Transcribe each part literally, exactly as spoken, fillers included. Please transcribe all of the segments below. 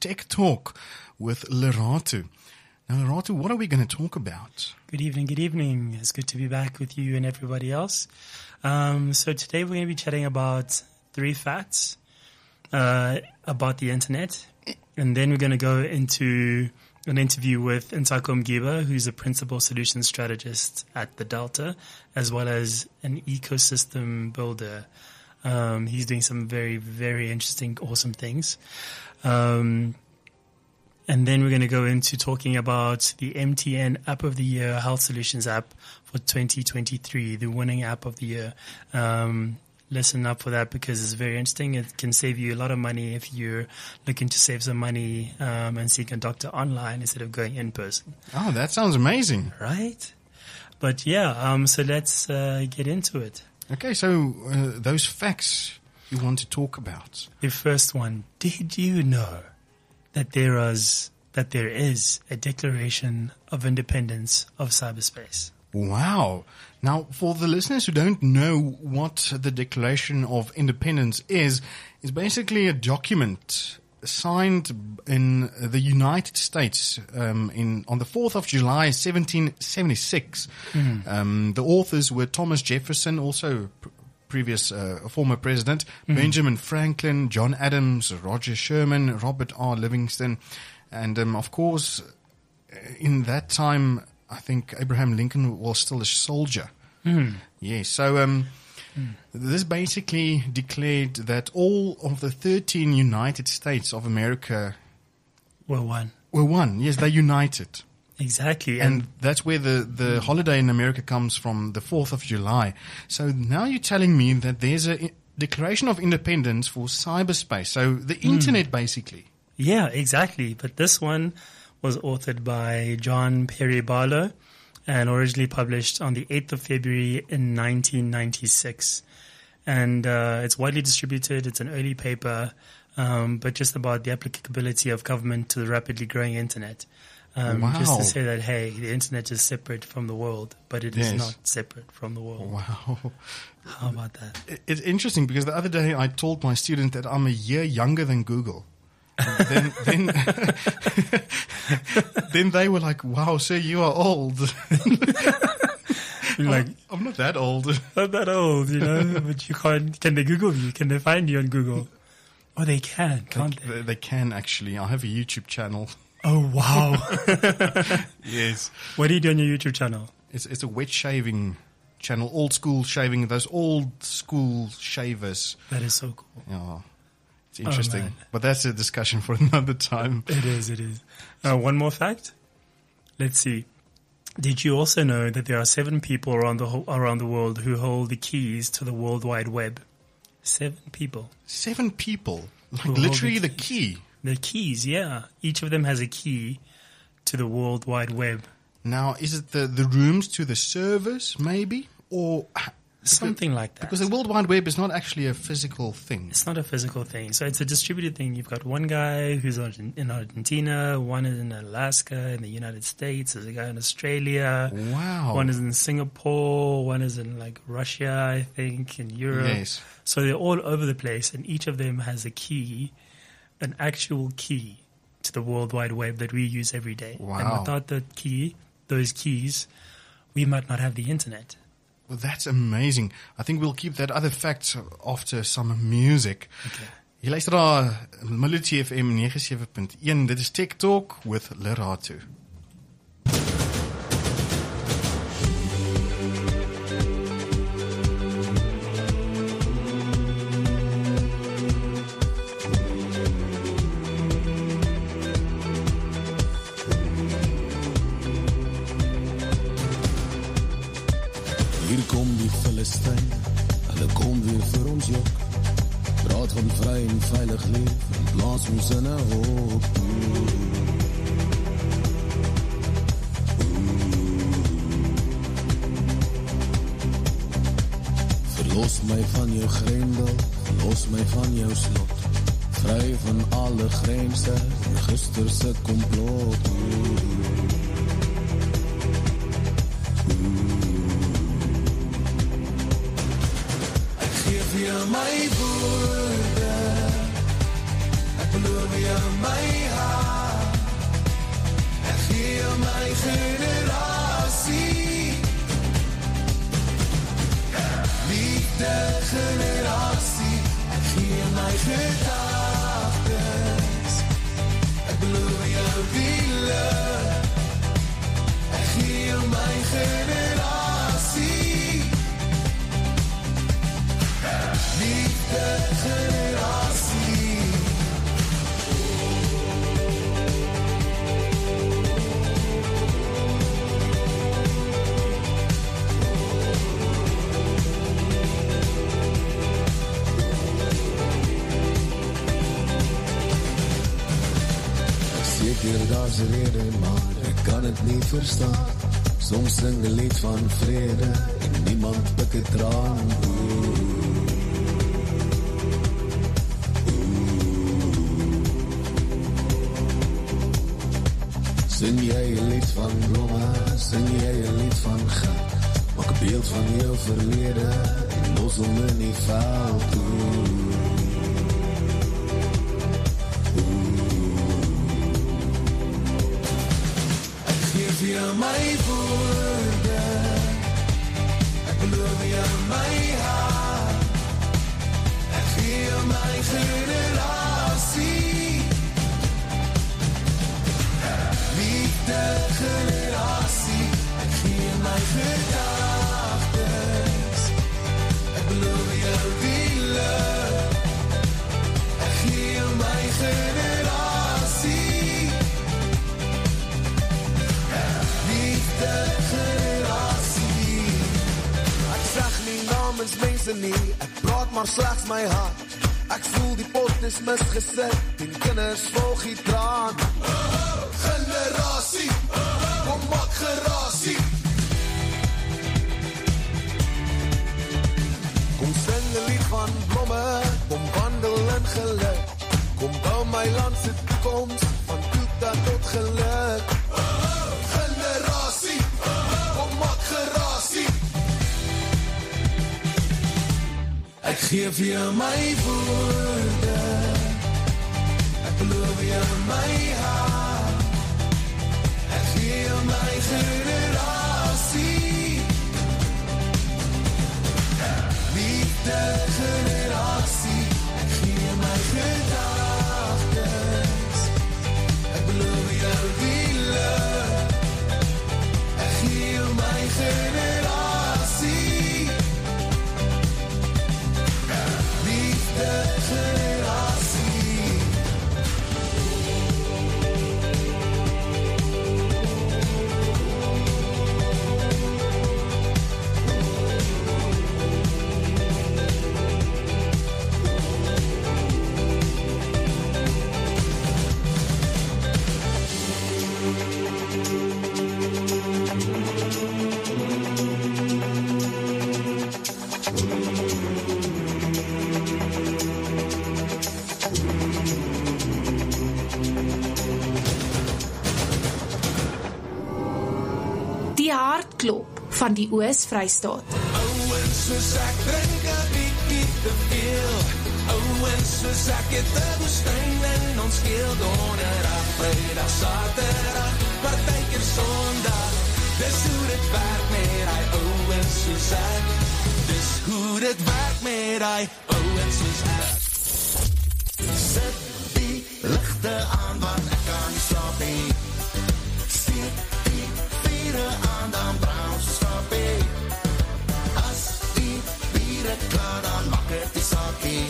Tech Talk with Lerato. Now, Lerato, what are we going to talk about? Good evening, good evening. It's good to be back with you and everybody else. Um, so today we're going to be chatting about three facts uh, about the internet. And then we're going to go into an interview with Ntako Mgiba, who's a principal solution strategist at the Delta, as well as an ecosystem builder. Um, he's doing some very, very interesting, awesome things. Um, and then we're going to go into talking about the M T N App of the Year Health Solutions app for twenty twenty-three, the winning app of the year. Um, listen up for that because it's very interesting. It can save you a lot of money if you're looking to save some money um, and seek a doctor online instead of going in person. Oh, that sounds amazing. Right? But yeah, um, so let's uh, get into it. Okay, so uh, those facts you want to talk about. The first one, did you know that there is, that there is a Declaration of Independence of Cyberspace? Wow. Now, for the listeners who don't know what the Declaration of Independence is, it's basically a document signed in the United States um, in on the fourth of July, seventeen seventy-six. Mm. Um, the authors were Thomas Jefferson, also pr- previous uh, former president, mm. Benjamin Franklin, John Adams, Roger Sherman, Robert R. Livingston, and um, of course, in that time, I think Abraham Lincoln was still a soldier. Mm. Yes, so um, mm. this basically declared that all of the thirteen United States of America were one. Were one. Yes, they united. Exactly. And, and that's where the, the mm. holiday in America comes from, the fourth of July. So now you're telling me that there's a Declaration of Independence for cyberspace. So the internet, mm. basically. Yeah, exactly. But this one was authored by John Perry Barlow and originally published on the eighth of February in nineteen ninety-six. And uh, it's widely distributed. It's an early paper, um, but just about the applicability of government to the rapidly growing internet. Um, wow. Just to say that, hey, the internet is separate from the world, but it yes. is not separate from the world. Wow. How about that? It's interesting because the other day I told my student that I'm a year younger than Google. then, then, then they were like, "Wow, sir, you are old." You're like, I'm, I'm not that old. Not that old, you know. But you can't. Can they Google you? Can they find you on Google? Oh, they can, can't they? They, they can actually. I have a YouTube channel. Oh wow! Yes. What do you do on your YouTube channel? It's it's a wet shaving channel, old school shaving. Those old school shavers. That is so cool. Yeah. It's interesting, oh, but that's a discussion for another time. It is, it is. Uh, one more fact. Let's see. Did you also know that there are seven people around the whole, around the world who hold the keys to the World Wide Web? Seven people. Seven people? Like literally the, the key? The keys, yeah. Each of them has a key to the World Wide Web. Now, is it the, the rooms to the servers, maybe? Or... Something because, like that. Because the World Wide Web is not actually a physical thing. It's not a physical thing. So it's a distributed thing. You've got one guy who's in Argentina, one is in Alaska, in the United States, there's a guy in Australia. Wow. One is in Singapore, one is in like Russia, I think, in Europe. Yes. So they're all over the place, and each of them has a key, an actual key to the World Wide Web that we use every day. Wow. And without the key, those keys, we might not have the internet. Well, that's amazing. I think we'll keep that other fact after some music. Okay. Jy luister daar Melody F M ninety-seven point one. Dit is Tech Talk with Lerato. Hier kom die Filistyn, hulle kom weer vir ons jok. Praat van vry en veilig leef, en plaas ons in 'n hoop. Verlos my van jou grendel, verlos my van jou slot. Vry van alle grense, en gister se komplot. My woorde, ek beloof jou my hart. generasie. Liefde generasie. Seker daar's 'n rede, maar ek kan het nie verstaan. Soms sing 'n lied van vrede en niemand pik 'n traan. Oeh. Sing jy 'n lied van blomme, sing jy 'n lied van gat. Maak 'n beeld van jou verlede en los hom in die veld. Vir my woorde, ek beloof jou my hart, ek gee my generasie, liefde generasie, ek gee my gedagtes, ek beloof jou die lief, ek gee my generasie. Generasie. Ek sag nie namens mense nie, ek praat maar slegs my hart. Ek voel die pot is misgesit, en kinders volg die traan. Oh, oh, generasie, oh, oh, kom maak gerasie. Kom sing 'n lied van blomme, kom wandel in geluk. Kom bou my land se toekoms, van toeta tot geluk. Oh, oh, generasie, oh, oh, kom maak gerasie. Ek gee vir jou my woorde, ek beloof jou my hart, ek gee jou my generasie, liefde generasie, ek gee my gedagtes, ek beloof jou die lief, ek gee jou my generasie. Liefde generasie. Hartklop van die Oos-Vrystaat. Ouens soos ek drink 'n bietjie te veel. Ouens soos ek het 'n woestyn in ons keel donderdag, Vrydag, Saterdag, partykeer Sondag. Dis hoe dit werk met hy ouens soos ek. Dis hoe dit werk met hy ouens soos ek. Sit die ligte aan want ek kan nie slaap nie. Steek die vure aan dan brand so stapie. As die biere klaar dan maak het die saakie.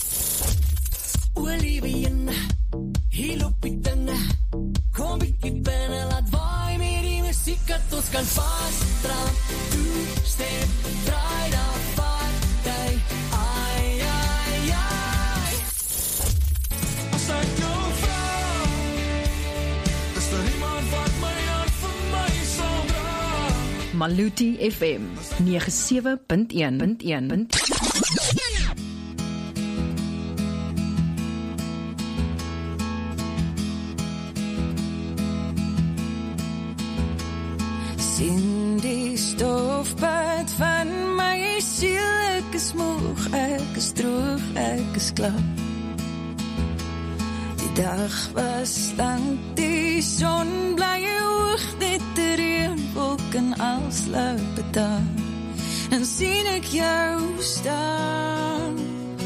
Olivien, hier loop die dinge. Kom bietjie binne, laat waai met die muziek dat ons kan vastdraad. Toe, step, draai dan vat jy. Ai, ai, ai. As ek jou vrou, is daar iemand wat my hart vir my sal dra. Maluti F M nege sewe punt een punt een. Sien die stofpad van my siel, ek is moeg, ek is droog, ek is klaar. Die dag was lang, die son bly hoog, dit die reënwolk en als loop het daar. En sien ek jou staan,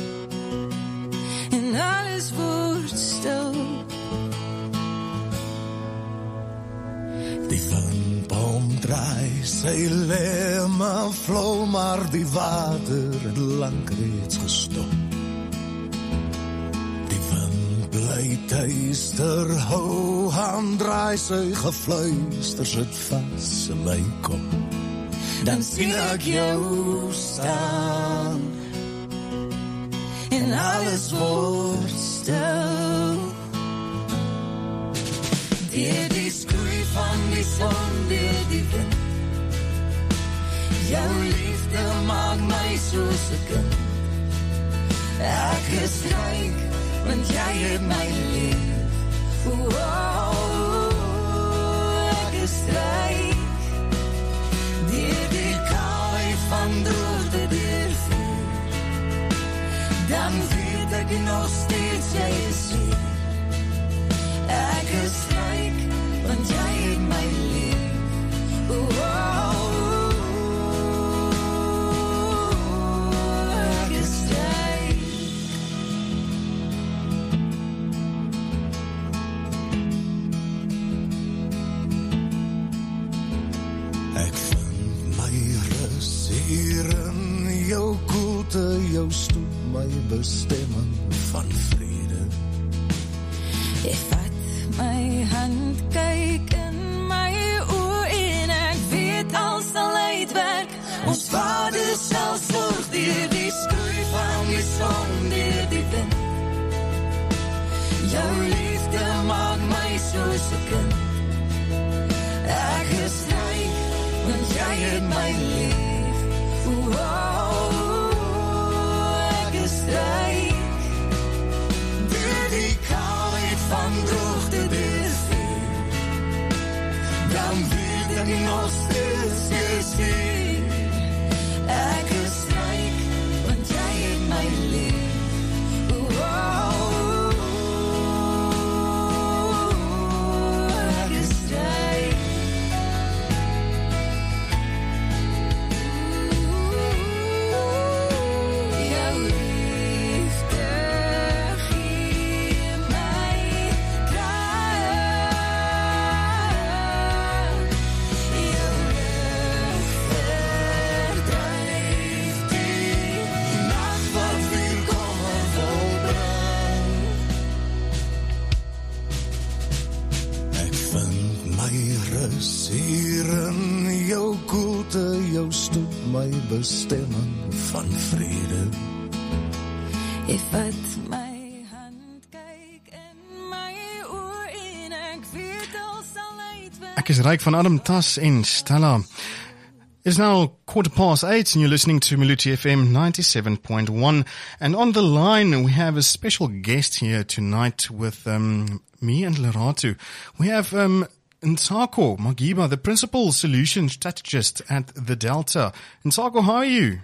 en alles word stil. Die windpalm draai, sy lê maar vlou, maar die water het lank reeds gestop. Die wind bly tuister, hou aan draai, sy gefluister sit vas in my kop. Dan sien ek jou staan en alles word stil. Deur die skroei van die son, deur die wind, jou liefde maak my soos 'n kind. Ek is ryk, want jy het my lief. Oh, ek is ryk, deur die kouheid van droogte deur vuur. Dan weet ek nog steeds jy is hier. Ek is ryk, want jy het my lief. Oh, ek is ryk. Ek vind my rus hier in jou koelte, jou stoet my bestemming van vrede. Ek vat my hand, kyk in my oë en ek weet al sal uitwerk. Ons Vader sal sorg deur die skroei van die son, deur die wind. Jou liefde maak my soos 'n kind. Ek is ryk, want jy het my lief. Oh, ek is ryk, deur die kouheid van droogte deur vuur. Dan weet ek nog steeds jy is hier. Ek is ryk, want jy het my lief. Oh, ek is ryk. Jou liefde gee my krag. Jou liefde verdryf die nag wat weer kommer volbring. Ek vind my rus hier in jou koelte, jou stoet my bestemming van vrede. Ek vat my hand, kyk in my oë en ek weet al sal uitwerk. Ek is ryk van Adam Tas en Stella. It's now quarter past eight and you're listening to Maluti F M ninety-seven point one. And on the line we have a special guest here tonight with um, me and Lerato. We have um, Ntako Magiba, the Principal Solution Strategist at the Delta. Ntako, how are you?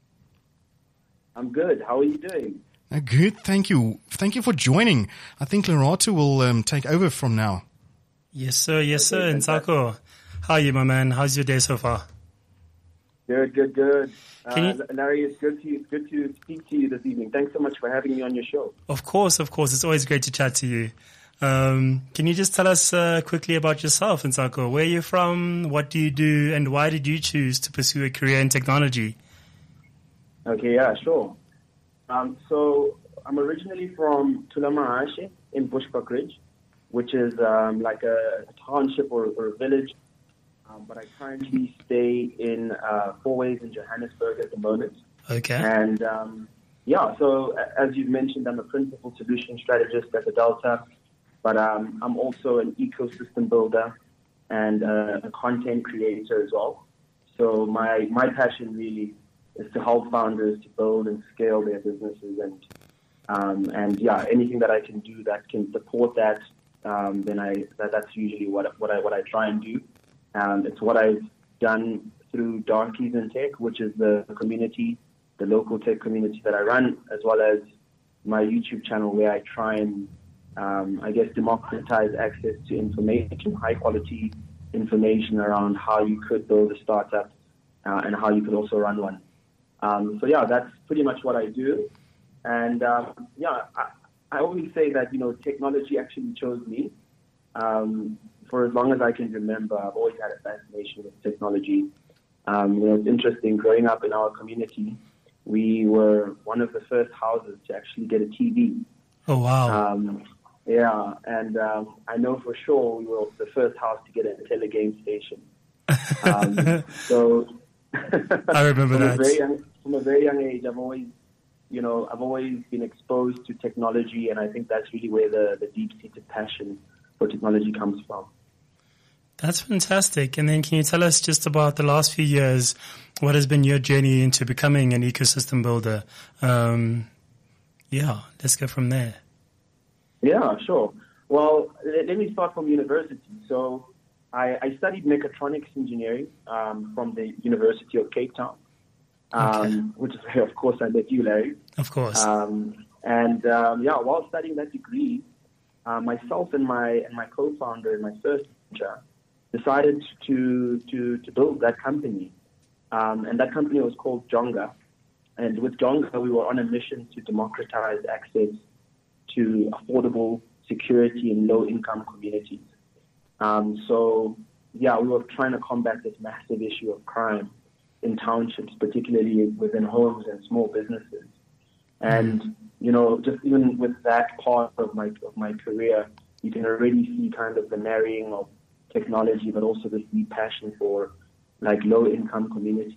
I'm good. How are you doing? Uh, good, thank you. Thank you for joining. I think Lerato will um, take over from now. Yes, sir. Yes, sir. Okay, And Ntako, how are you, my man? How's your day so far? Good, good, good. Can Uh, you- Larry, it's good to it's good to speak to you this evening. Thanks so much for having me on your show. Of course, of course. It's always great to chat to you. Um, can you just tell us uh, quickly about yourself, Ntako? Where are you from? What do you do? And why did you choose to pursue a career in technology? Okay, yeah, sure. Um, so I'm originally from Tulamahashe in Bushbuck Ridge, which is um, like a township or, or a village. Um, but I currently stay in uh, Fourways in Johannesburg at the moment. Okay. And um, yeah, so a- as you've mentioned, I'm a principal solution strategist at the Delta, but um, I'm also an ecosystem builder and uh, a content creator as well. So my my passion really is to help founders to build and scale their businesses, and um, and yeah, anything that I can do that can support that, um, then I that, that's usually what what I what I try and do. Um, it's what I've done through Darkies in Tech, which is the community, the local tech community that I run, as well as my YouTube channel where I try and, um, I guess, democratize access to information, high quality information around how you could build a startup uh, and how you could also run one. Um, so yeah, that's pretty much what I do. And um, yeah, I, I always say that, you know, technology actually chose me. Um, for as long as I can remember, I've always had a fascination with technology. Um, you know, it's interesting, growing up in our community, we were one of the first houses to actually get a T V. Oh, wow. Um, yeah, and um, I know for sure we were the first house to get a telegame station. Um, so I remember from that. A very young, from a very young age, I've always, you know, I've always been exposed to technology, and I think that's really where the, the deep-seated passion for technology comes from. That's fantastic. And then can you tell us just about the last few years, what has been your journey into becoming an ecosystem builder? Um, yeah, let's go from there. Yeah, sure. Well, let, let me start from university. So I, I studied mechatronics engineering um, from the University of Cape Town, um, Okay. which is where, of course, I met you, Larry. Of course. Um, and um, yeah, while studying that degree, uh, myself and my and my co-founder and my first venture decided to to to build that company, um, and that company was called Jonga. And with Jonga, we were on a mission to democratize access to affordable security in low-income communities. Um, so, yeah, we were trying to combat this massive issue of crime in townships, particularly within homes and small businesses. And, you know, just even with that part of my of my career, you can already see kind of the marrying of technology, but also this deep passion for, like, low-income communities.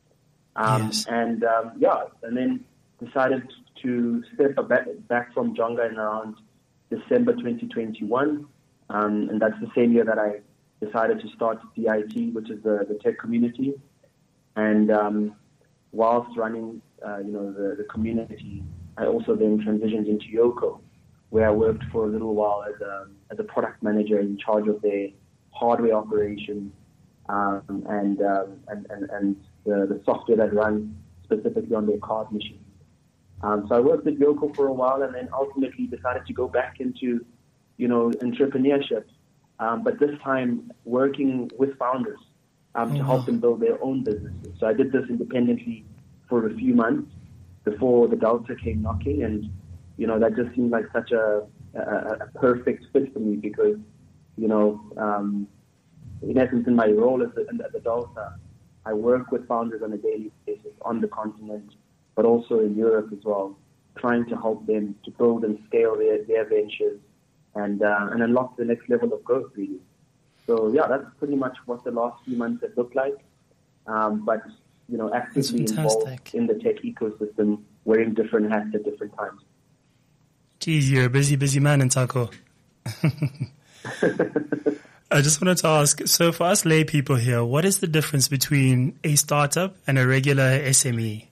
Um, Yes. And, um, yeah, and then decided to step back, back from Jonga in around December twenty twenty-one. Um, and that's the same year that I decided to start D I T, which is the, the tech community. And um, whilst running, uh, you know, the, the community, I also then transitioned into Yoco, where I worked for a little while as a, as a product manager in charge of their hardware operations um, and, um, and, and, and the, the software that runs specifically on their card machines. Um, so I worked at Yoco for a while and then ultimately decided to go back into, you know, entrepreneurship, um, but this time working with founders um, to help them build their own businesses. So I did this independently for a few months before the Delta came knocking, and, you know, that just seemed like such a, a, a perfect fit for me because, you know, um, in essence, in my role at the, at the Delta, I work with founders on a daily basis on the continent, but also in Europe as well, trying to help them to build and scale their, their ventures and uh, and unlock the next level of growth, really. So, yeah, that's pretty much what the last few months have looked like. Um, but, you know, actively involved in the tech ecosystem, wearing different hats at different times. Geez, you're a busy, busy man in Taco. I just wanted to ask, so for us lay people here, what is the difference between a startup and a regular S M E?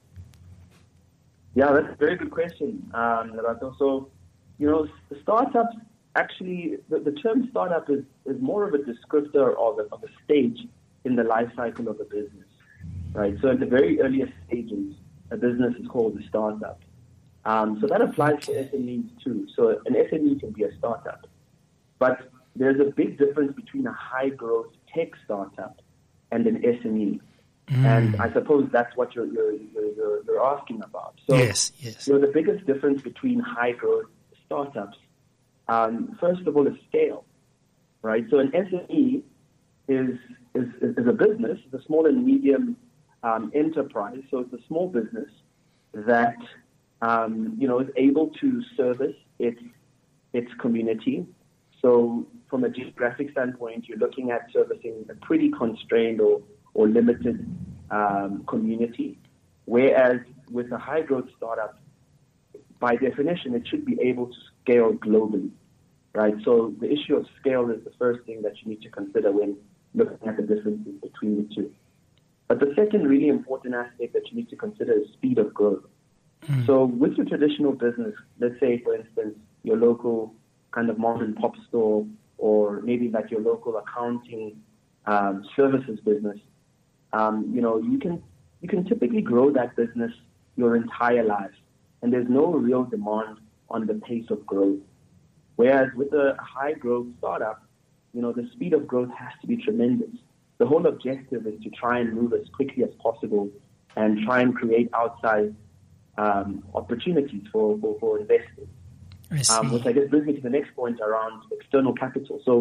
Yeah, that's a very good question, um, Lerato. So, you know, startups, actually, the, the term startup is, is more of a descriptor of a, of a stage in the life cycle of a business, right? So in the very earliest stages, a business is called a startup. Um, so that applies to S M Es too. So an S M E can be a startup. But there's a big difference between a high-growth tech startup and an S M E. Mm. And I suppose that's what you're, you're, you're, you're asking about. So, yes, yes. You know, the biggest difference between high-growth startups, um, first of all, is scale, right? So an S M E is, is, is a business, it's a small and medium um, enterprise. So it's a small business that, um, you know, is able to service its, its community. So from a geographic standpoint, you're looking at servicing a pretty constrained or, or limited um, community, whereas with a high-growth startup, by definition, it should be able to scale globally, right? So the issue of scale is the first thing that you need to consider when looking at the differences between the two. But the second really important aspect that you need to consider is speed of growth. Mm. So with your traditional business, let's say, for instance, your local kind of mom and pop store, or maybe like your local accounting um, services business, um, you know, you can you can typically grow that business your entire life, and there's no real demand on the pace of growth. Whereas with a high growth startup, you know, the speed of growth has to be tremendous. The whole objective is to try and move as quickly as possible and try and create outside um, opportunities for, for, for investors. I see. Um, which I guess brings me to the next point around external capital. So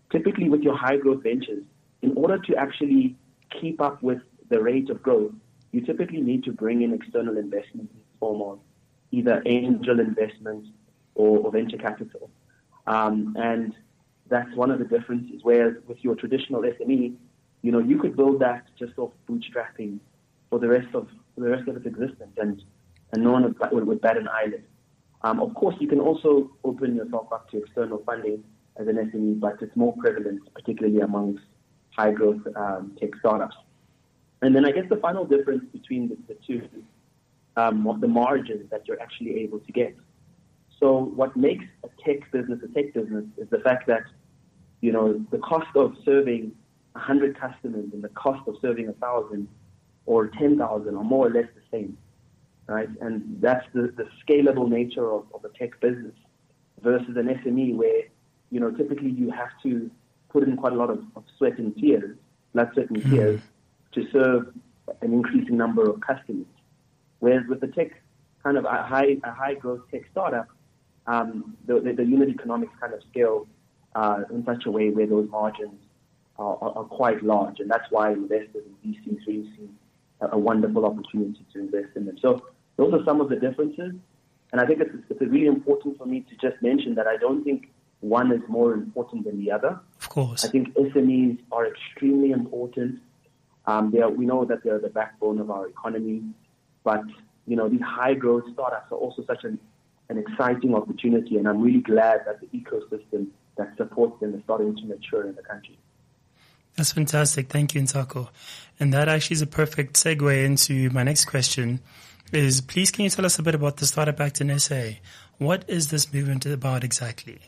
typically with your high growth ventures, in order to actually keep up with the rate of growth, you typically need to bring in external investment in the form of either angel investment or, or venture capital. Um, and that's one of the differences. Whereas with your traditional S M E, you know, you could build that just off bootstrapping for the rest of for the rest of its existence, and and no one would, would, would bat an eyelid. Um, of course, you can also open yourself up to external funding as an S M E, but it's more prevalent, particularly amongst high growth um, tech startups. And then I guess the final difference between the, the two is um, of the margins that you're actually able to get. So what makes a tech business a tech business is the fact that, you know, the cost of serving one hundred customers and the cost of serving one thousand or ten thousand are more or less the same, right? And that's the, the scalable nature of, of a tech business versus an S M E where, you know, typically you have to put in quite a lot of, of sweat and tears, blood, sweat and tears, to serve an increasing number of customers. Whereas with the tech, kind of a high a high growth tech startup, um, the, the, the unit economics kind of scale uh, in such a way where those margins are, are, are quite large, and that's why investors in V Cs really see a, a wonderful opportunity to invest in them. So those are some of the differences, and I think it's, it's really important for me to just mention that I don't think one is more important than the other. Of course. I think S M Es are extremely important. Um, they are, we know that they're the backbone of our economy, but you know, these high growth startups are also such an, an exciting opportunity, and I'm really glad that the ecosystem that supports them is starting to mature in the country. That's fantastic. Thank you, Ntako. And that actually is a perfect segue into my next question is, please can you tell us a bit about the Startup Act in S A? What is this movement about exactly?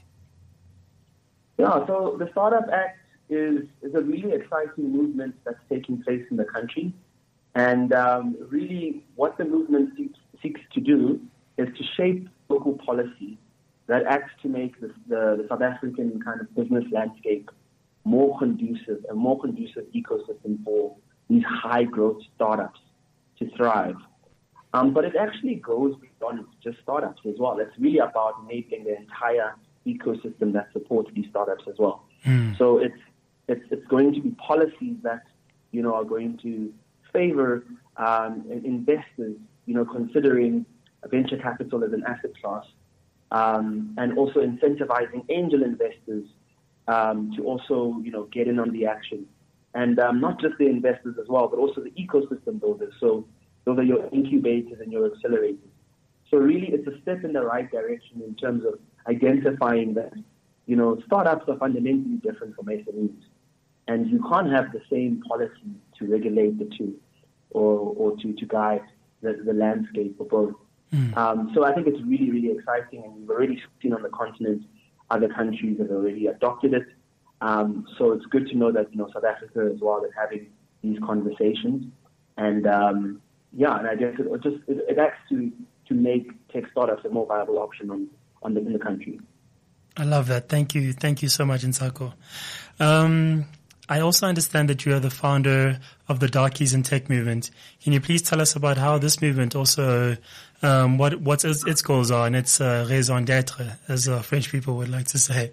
Yeah, so the Startup Act is, is a really exciting movement that's taking place in the country. And um, really what the movement seeks, seeks to do is to shape local policy that acts to make the, the, the South African kind of business landscape more conducive, a more conducive ecosystem for these high growth startups to thrive. Um, but it actually goes beyond just startups as well. It's really about enabling the entire ecosystem that supports these startups as well. Mm. So it's, it's it's going to be policies that, you know, are going to favor um, investors, you know, considering venture capital as an asset class, um, and also incentivizing angel investors um, to also, you know, get in on the action. And um, not just the investors as well, but also the ecosystem builders. So those are your incubators and your accelerators. So really it's a step in the right direction in terms of identifying that, you know, startups are fundamentally different from S M Es. And you can't have the same policy to regulate the two or, or to, to guide the, the landscape for both. Mm. Um, so I think it's really, really exciting, and we've already seen on the continent other countries have already adopted it. Um, so it's good to know that, you know, South Africa as well is having these conversations. And um, yeah, and I guess it just it, it acts to, to make tech startups a more viable option on, on the, in the country. I love that. Thank you. Thank you so much, Ntako. Um, I also understand that you are the founder of the Darkies in Tech movement. Can you please tell us about how this movement also, um, what what its, its goals are and its uh, raison d'être, as uh, French people would like to say?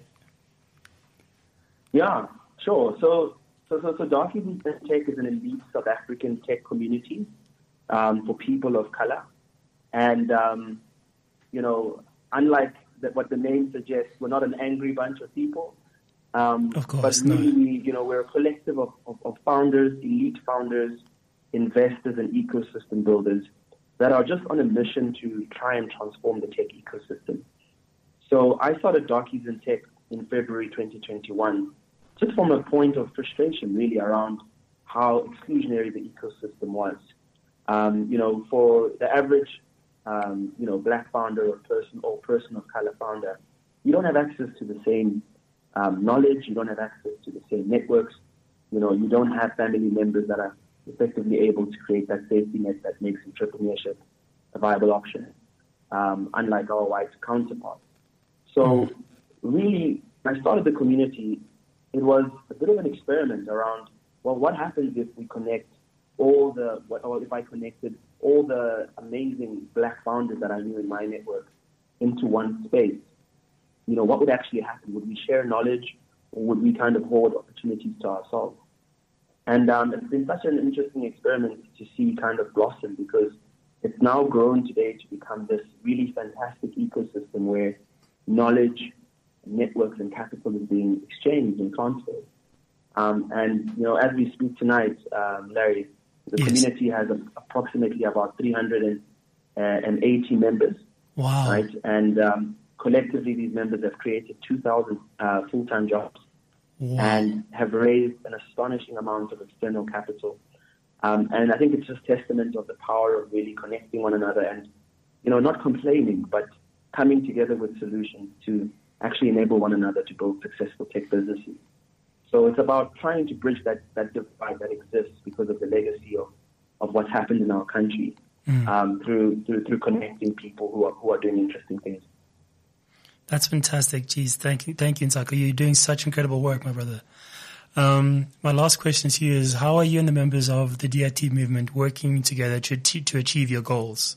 Yeah, sure. So, so, so, so Darkies in Tech is an elite South African tech community um, for people of color, and um, you know, unlike the, what the name suggests, we're not an angry bunch of people. Um, of course, but really, no. we, you know, we're a collective of, of, of founders, elite founders, investors, and ecosystem builders that are just on a mission to try and transform the tech ecosystem. So I started Darkies in Tech in February twenty twenty-one, just from a point of frustration, really, around how exclusionary the ecosystem was. Um, you know, for the average, um, you know, black founder or person or person of color founder, you don't have access to the same Um, knowledge, you don't have access to the same networks, you know, you don't have family members that are effectively able to create that safety net that makes entrepreneurship a viable option, um, unlike our white counterparts. So really, when I started the community, it was a bit of an experiment around, well, what happens if we connect all the, or if I connected all the amazing black founders that I knew in my network into one space? You know, what would actually happen? Would we share knowledge, or would we kind of hoard opportunities to ourselves? And um, it's been such an interesting experiment to see kind of blossom, because it's now grown today to become this really fantastic ecosystem where knowledge, networks, and capital is being exchanged and transferred. Um, and, you know, as we speak tonight, um, Larry, the yes. community has a, approximately about three hundred eighty members. Wow. Right? And um, collectively, these members have created two thousand uh, full-time jobs. Wow. And have raised an astonishing amount of external capital. Um, and I think it's just testament of the power of really connecting one another and, you know, not complaining, but coming together with solutions to actually enable one another to build successful tech businesses. So it's about trying to bridge that, that divide that exists because of the legacy of, of what's happened in our country mm. um, through, through through connecting people who are who are doing interesting things. That's fantastic. Jeez, thank you, thank you, Nsako. You're doing such incredible work, my brother. Um, my last question to you is: how are you and the members of the D I T movement working together to to achieve your goals?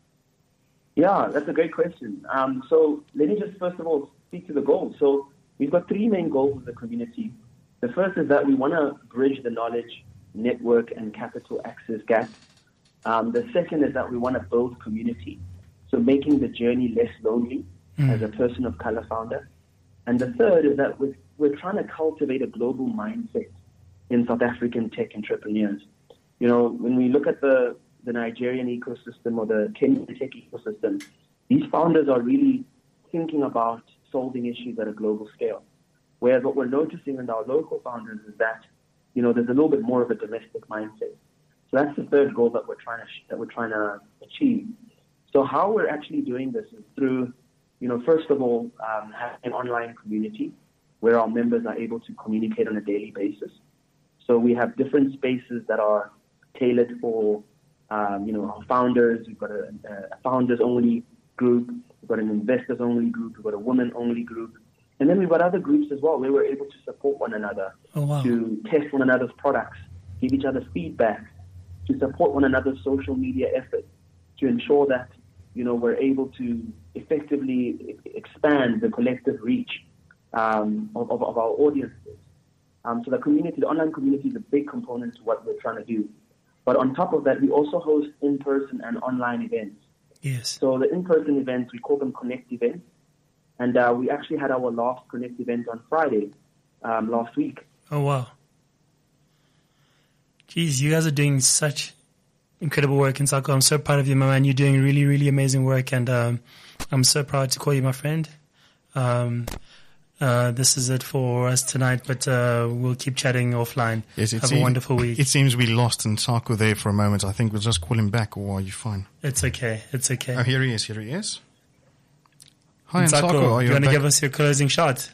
Yeah, that's a great question. Um, so let me just first of all speak to the goals. So we've got three main goals as a community. The first is that we want to bridge the knowledge, network, and capital access gap. Um, the second is that we want to build community, so making the journey less lonely mm. as a person of color founder. And the third is that we're, we're trying to cultivate a global mindset in South African tech entrepreneurs. You know, when we look at the, the Nigerian ecosystem or the Kenyan tech ecosystem, these founders are really thinking about solving issues at a global scale. Whereas what we're noticing in our local founders is that, you know, there's a little bit more of a domestic mindset. So that's the third goal that we're trying to that we're trying to achieve. So how we're actually doing this is through, you know, first of all, um, having an online community where our members are able to communicate on a daily basis. So we have different spaces that are tailored for, um, you know, our founders. We've got a, a founders-only group. We've got an investors-only group. We've got a women-only group. And then we've got other groups as well where we're able to support one another, oh, wow. to test one another's products, give each other feedback, to support one another's social media efforts, to ensure that, you know, we're able to effectively expand the collective reach um, of, of, of our audiences. Um, so the community, the online community is a big component to what we're trying to do. But on top of that, we also host in-person and online events. Yes. So the in-person events, we call them Connect events. And uh, we actually had our last Connect event on Friday um, last week. Oh, wow. Geez, you guys are doing such incredible work, Nsako. I'm so proud of you, my man. You're doing really, really amazing work. And um, I'm so proud to call you my friend. Um, uh, this is it for us tonight, but uh, we'll keep chatting offline. Yes, Have seems, a wonderful week. It seems we lost Nsako there for a moment. I think we'll just call him back, or are you fine? It's okay. It's okay. Oh, here he is. Here he is. Hi, Nsako, Nsako, are you you want to back? give us your closing shot?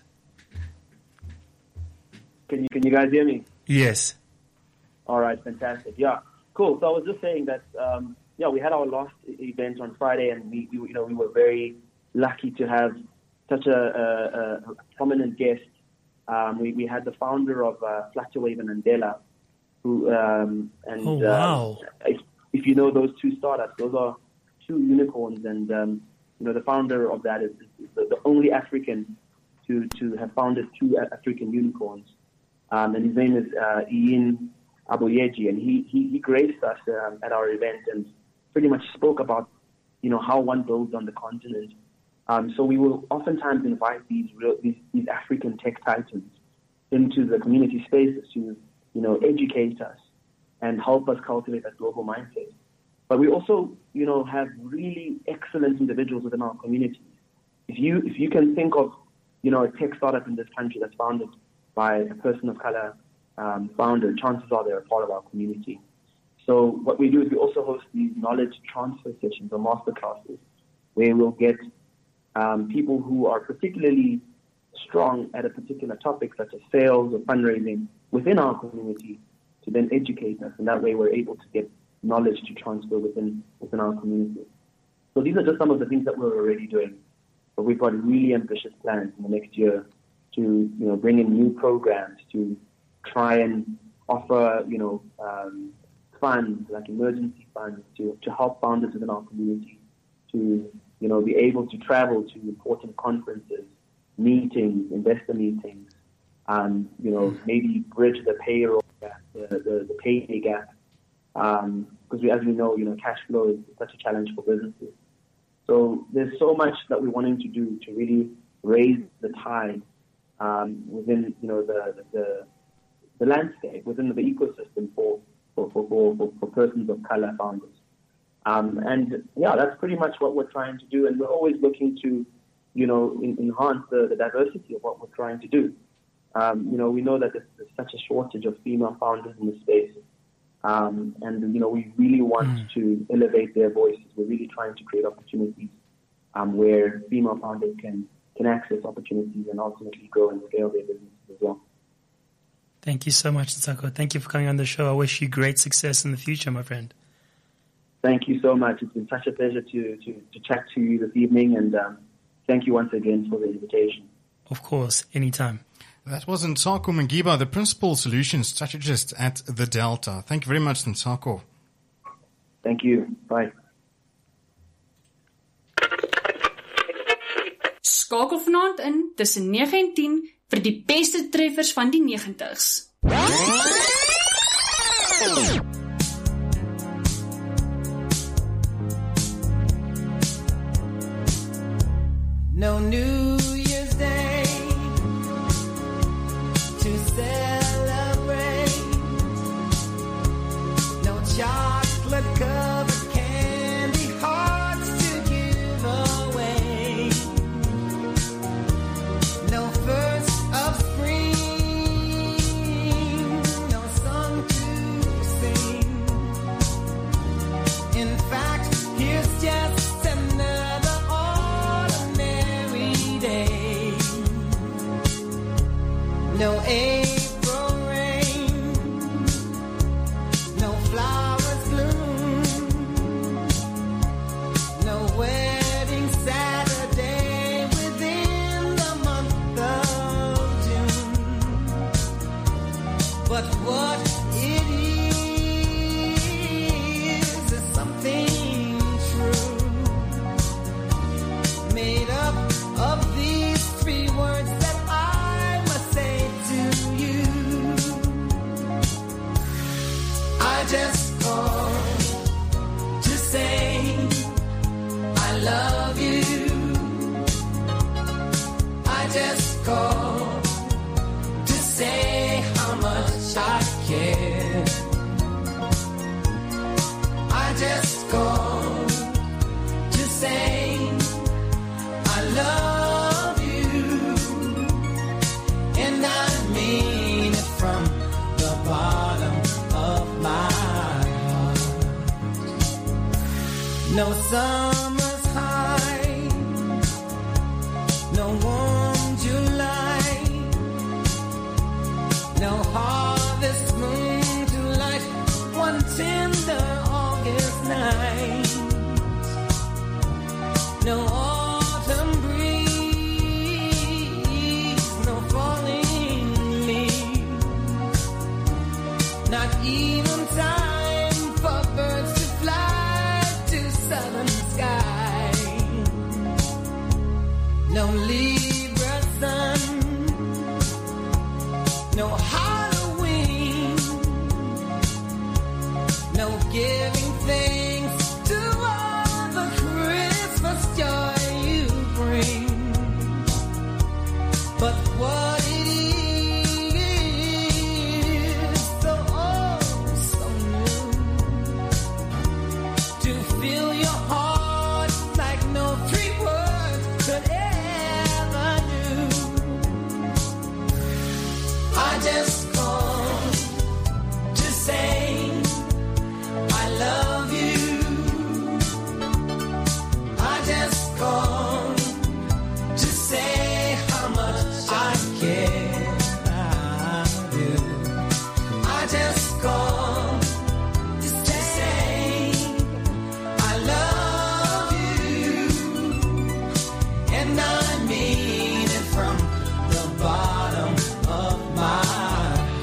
Can you can you guys hear me? Yes. All right, fantastic. Yeah, cool. So I was just saying that, um, yeah, we had our last event on Friday, and we, we you know, we were very lucky to have such a, a, a prominent guest. Um, we, we had the founder of uh, Flutterwave and Andela, who um, and oh, wow. uh, if, if you know those two startups, those are two unicorns, and um, you know, the founder of that is, is the, the only African to to have founded two African unicorns, um, and his name is uh, Ian Aboyeji, and he, he, he graced us um, at our event and pretty much spoke about, you know, how one builds on the continent. Um, so we will oftentimes invite these, real, these these African tech titans into the community spaces to, you know, educate us and help us cultivate that global mindset. But we also, you know, have really excellent individuals within our community. If you if you can think of, you know, a tech startup in this country that's founded by a person of color um, founder, chances are they're a part of our community. So what we do is we also host these knowledge transfer sessions or masterclasses where we'll get um, people who are particularly strong at a particular topic, such as sales or fundraising, within our community to then educate us. And that way we're able to get knowledge to transfer within within our community. So these are just some of the things that we're already doing. But we've got really ambitious plans in the next year to, you know, bring in new programs to try and offer, you know, um, funds like emergency funds to, to help founders within our community to, you know, be able to travel to important conferences, meetings, investor meetings, um, you know, maybe bridge the payroll gap, the, the, the pay gap, um, because we, as we know, you know, cash flow is such a challenge for businesses. So there's so much that we're wanting to do to really raise the tide um, within, you know, the, the the landscape, within the ecosystem for for for, for, for persons of color founders. Um, and yeah, that's pretty much what we're trying to do. And we're always looking to, you know, in, enhance the, the diversity of what we're trying to do. Um, you know, we know that there's, there's such a shortage of female founders in the space. Um, and, you know, we really want mm. to elevate their voices. We're really trying to create opportunities um, where female founders can, can access opportunities and ultimately grow and scale their businesses as well. Thank you so much, Ntako. Thank you for coming on the show. I wish you great success in the future, my friend. Thank you so much. It's been such a pleasure to, to, to chat to you this evening, and um, thank you once again for the invitation. Of course, anytime. That was Ntako Mangiba, the Principal Solutions Strategist at the Delta. Thank you very much, Ntako. Thank you. Bye. Skakel vanaand in tussen nege en tien vir die beste treffers van die negentigs. No New Year's Day to celebrate. No chocolate covered candy hearts to give away. No first of spring, no song to sing. In fact, here's just another ordinary day. No April rain, no flowers bloom, no wedding Saturday within the month of June. But what it is is something true, made up of these three words that I must say to you. I just called to say I love you. I just called to say how much I care. I just called to say I love you, and I mean it from the bottom of my heart. No summer's high, no warm July, no harvest moon to light one tender August night, no autumn breeze, no falling leaves, not even time for birds to fly to southern sky, no Libra sun, no Halloween, no giving thanks to all the Christmas joy you bring. But what it is, so oh, so new, to fill your heart like no three words could ever do. I just called to say I love you. I just called to say how much I care. I do. I just called to say I love you, and I mean it from the bottom of my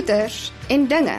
goeders en dinge.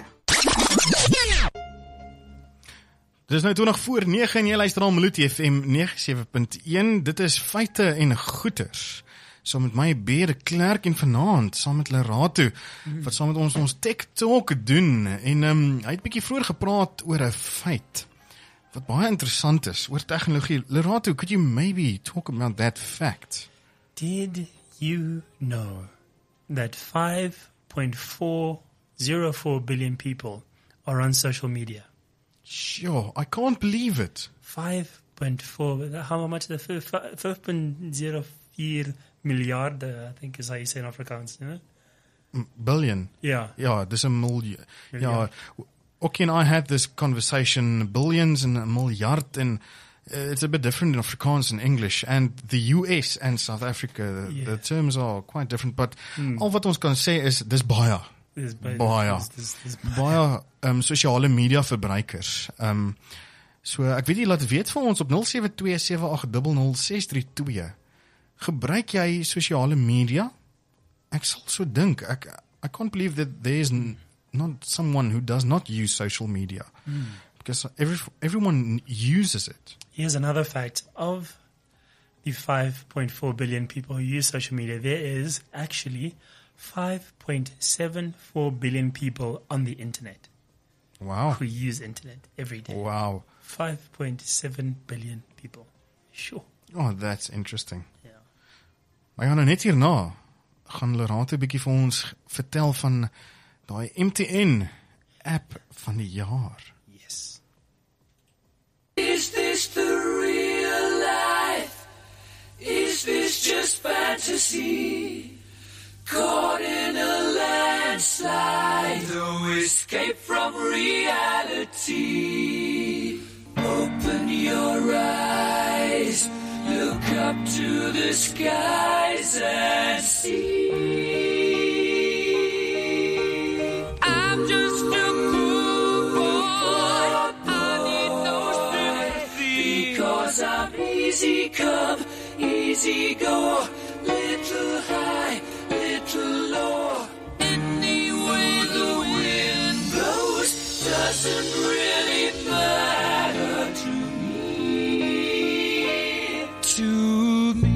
Dit is nou twintig voor nege en jy luister al Meluti F M nege sewe punt een. Dit is feite en goeters. Saam met my Beer de Klerk en vanaand, saam met Lerato, wat saam met ons ons Tech Talk doen. En um, hy het bietjie vroeër gepraat oor 'n feit, wat baie interessant is, oor tegnologie. Lerato, could you maybe talk about that fact? Did you know that five point four zero four billion people are on social media? Sure, I can't believe it. five point four, how much? The five point zero four miljard, I think is how you say in Afrikaans, you know? Billion. Yeah. Ja, dis 'n miljoen. Ja, okay, and I had this conversation, billions and a miljard, and uh, it's a bit different in Afrikaans and English, and the U S and South Africa, the, Yeah. the terms are quite different, but Hmm. al wat ons kan sê is, dis baie. Dis baie. Baie. Dis- dis- dis Baie um, sosiale media verbruikers. Um, so ek weet jy laat weet vir ons op nul sewe twee sewe agt nul nul ses drie twee. Gebruik jy sosiale media? Ek sal so dink. Ek I can't believe that there is n- not someone who does not use social media. Hmm. Because every everyone uses it. Here's another fact. Of the five point four billion people who use social media, there is actually five point seven four billion people on the internet Wow. who use internet every day. Wow. five point seven billion people. Sure. Oh, that's interesting. Ja. Maar ja, nou net hierna gaan Lerato 'n bietjie vir ons vertel van daai M T N app van die jaar. Yes. Is this the real life? Is this just fantasy? Caught in a landslide, no escape from reality. Open your eyes, look up to the skies and see. I'm just a poor boy, I need no sympathy, because I'm easy come, easy go, little high, little low. Any way the wind blows doesn't really matter to me. To me.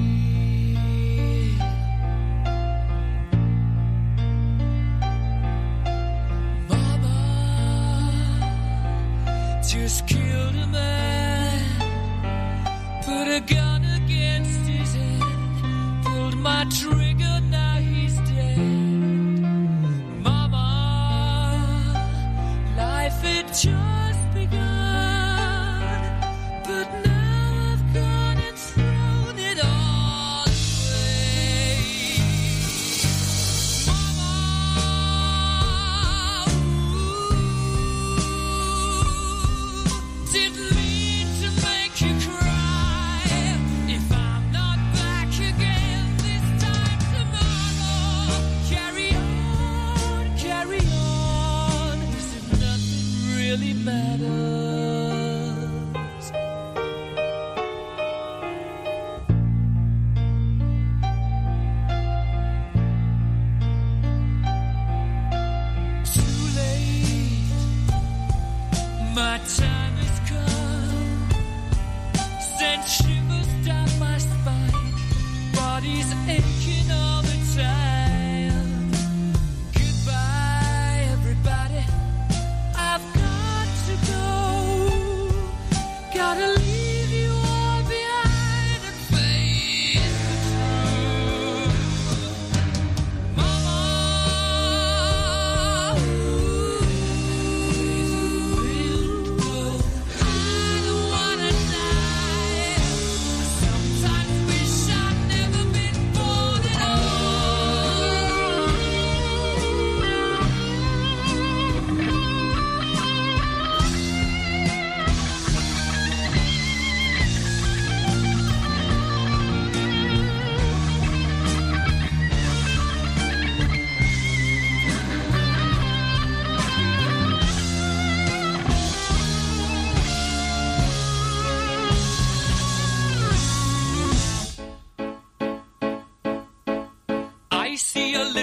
Mama just killed a man, put a gun against his head, pulled my trigger, now he's dead. Mama, life had just begun, but now I've gone and thrown it all away. Mama, ooh, didn't mean to make you cry. If I'm not back again this time tomorrow, carry on, carry on, as if nothing really matters.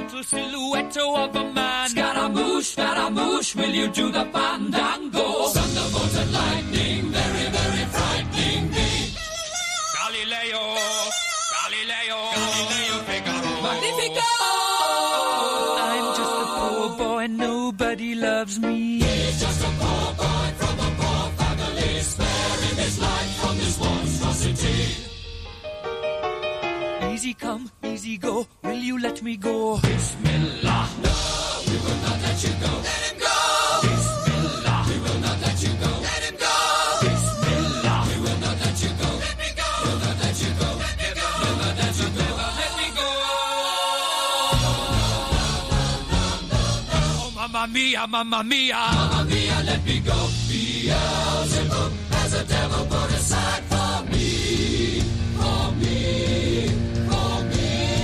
little silhouette of a man. Scaramouche, Scaramouche, will you do the fandango? Thunderbolt and lightning, very, very frightening me. Galileo, Galileo, Galileo Figaro. Magnifico! I'm just a poor boy, nobody loves me. He's just a poor boy from a poor family, sparing his life from this monstrosity. Easy come, easy go, will you let me go? Bismillah, no, we will not let you go. Let him go! Bismillah, we will not let you go. Let him go! Bismillah, we will not let you go. Let me go! We'll not let you go. Let me go! We'll not let you go. Let me go! Oh, mamma mia, mamma mia, mamma mia, let me go. Beelzebub has a devil put aside for me, for me, for me.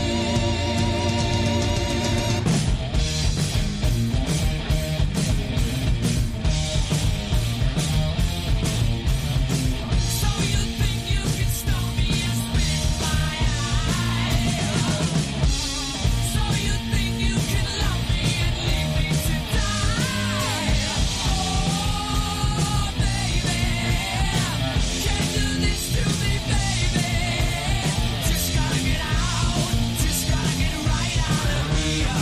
So you think you can stop me and spit my eye? So you think you can love me and leave me to die? Oh, baby, can't do this to me, baby. Just gotta get out, just gotta get right out of here.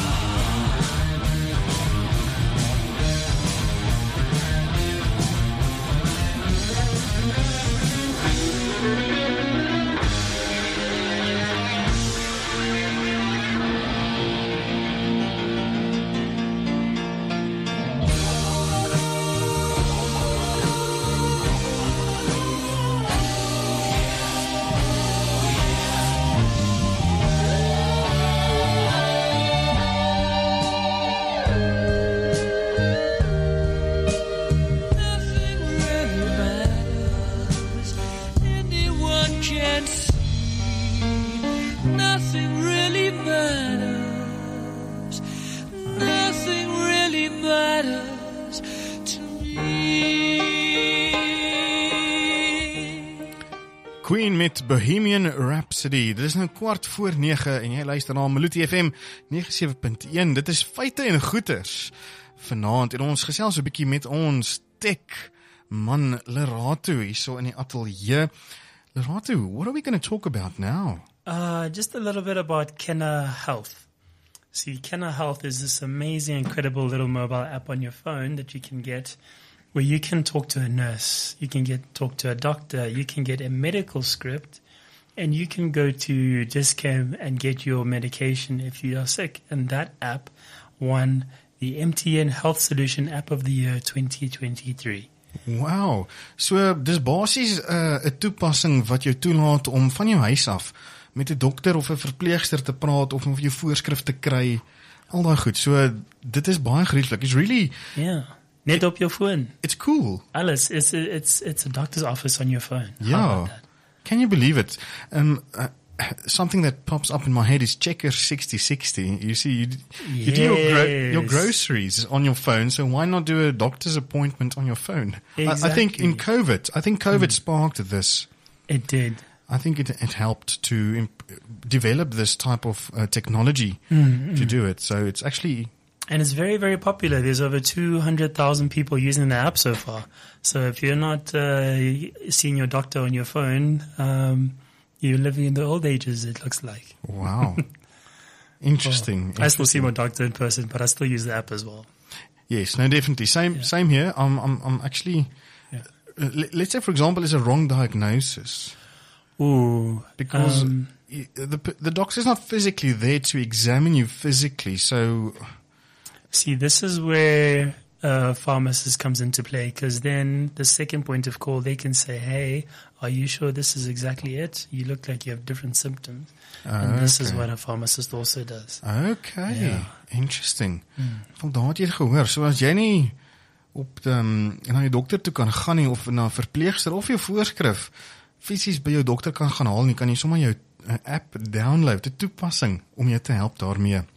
Nothing really matters. Anyone can see. Nothing really matters. Nothing really matters to me. Queen met Bohemian Rhapsody. Dit is nou kwart voor nege en jy luister na Meluti F M nege sewe punt een. Dit is feite en goeters vanaand en ons gesels 'n bietjie met ons tech man Lerato hierso in die ateljee. Lerato, what are we going to talk about now? Uh, just a little bit about Kenna Health. See, Kenna Health is this amazing, incredible little mobile app on your phone that you can get where you can talk to a nurse, you can get talk to a doctor, you can get a medical script, and you can go to Discam and get your medication if you are sick. And that app won the M T N Health Solution App of the Year twenty twenty-three. Wow. So dis basies 'n uh, 'n toepassing wat jou toelaat om van jou huis af met 'n dokter of 'n verpleegster te praat of om jou voorskrif te kry. Al daai goed. So dit is baie gerieflik. It's really Yeah. Net op jou phone. it's cool. Alice, it's a, it's it's a doctor's office on your phone. How Yeah. about that? Can you believe it? Um, uh, something that pops up in my head is Checker sixty sixty. You see, you, you do your, gro- your Yes. groceries on your phone, so why not do a doctor's appointment on your phone? I, I think in Exactly. COVID, I think COVID sparked this. It did. I think it, it helped to imp- develop this type of uh, technology Mm-hmm. to do it. So it's actually, And it's very, very popular. There's over two hundred thousand people using the app so far. So if you're not uh, seeing your doctor on your phone, um, you're living in the old ages, it looks like. wow. Interesting. I still see my doctor in person, but I still use the app as well. Yes, no, definitely. Same, Yeah. same here. I'm, I'm, I'm actually, Yeah. uh, let- let's say, for example, it's a wrong diagnosis. Ooh. Because um, y- the p- the doctor's not physically there to examine you physically, so see, this is where uh, pharmacist comes into play, because then the second point of call, they can say, hey, are you sure this is exactly it? You look like you have different symptoms. And this is okay. what a pharmacist also does. Okay, Ja. interesting. Vandaar het jy het gehoor, so as jy nie op die, um, na die dokter toe kan gaan nie, of na 'n verpleegster of jou voorskrif fisies by jou dokter kan gaan haal nie, kan jy sommer jou uh, app download, 'n toepassing om jou te help daarmee.